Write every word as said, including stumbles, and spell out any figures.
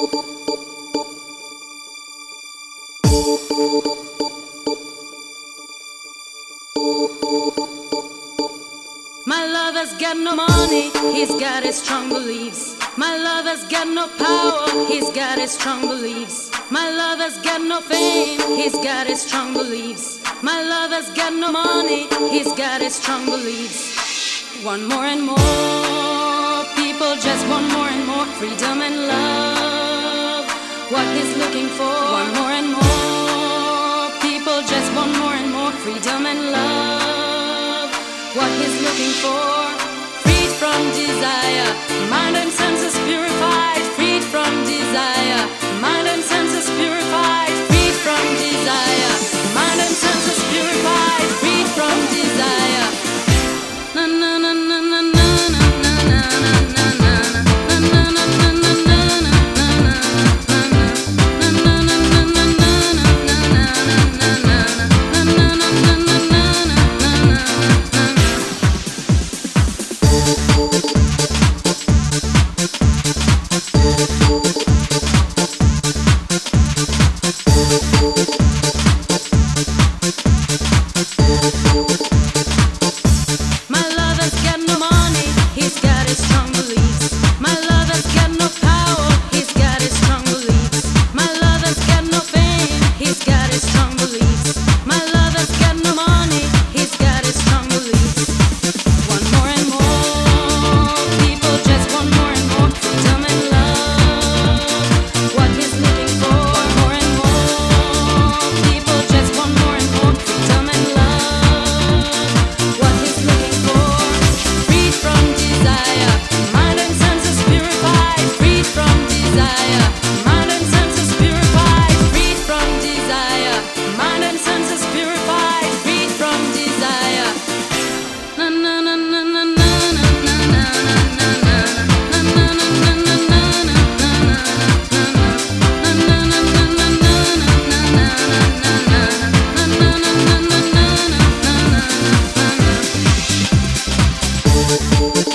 My lover's got no money, he's got his strong beliefs. My lover's got no power, he's got his strong beliefs. My lover's got no fame, he's got his strong beliefs. My lover's got no money, he's got his strong beliefs. Want more and more, people just want more and more freedom and love. What he's looking for, want more and more, people just want more and more freedom and love. What he's looking for, freed from desire, mind and senses purified, freed from desire, mind and senses purified, freed from desire, mind and senses purified, freed from desire. Na na na na na na na na na na na na na na na. We'll be right back.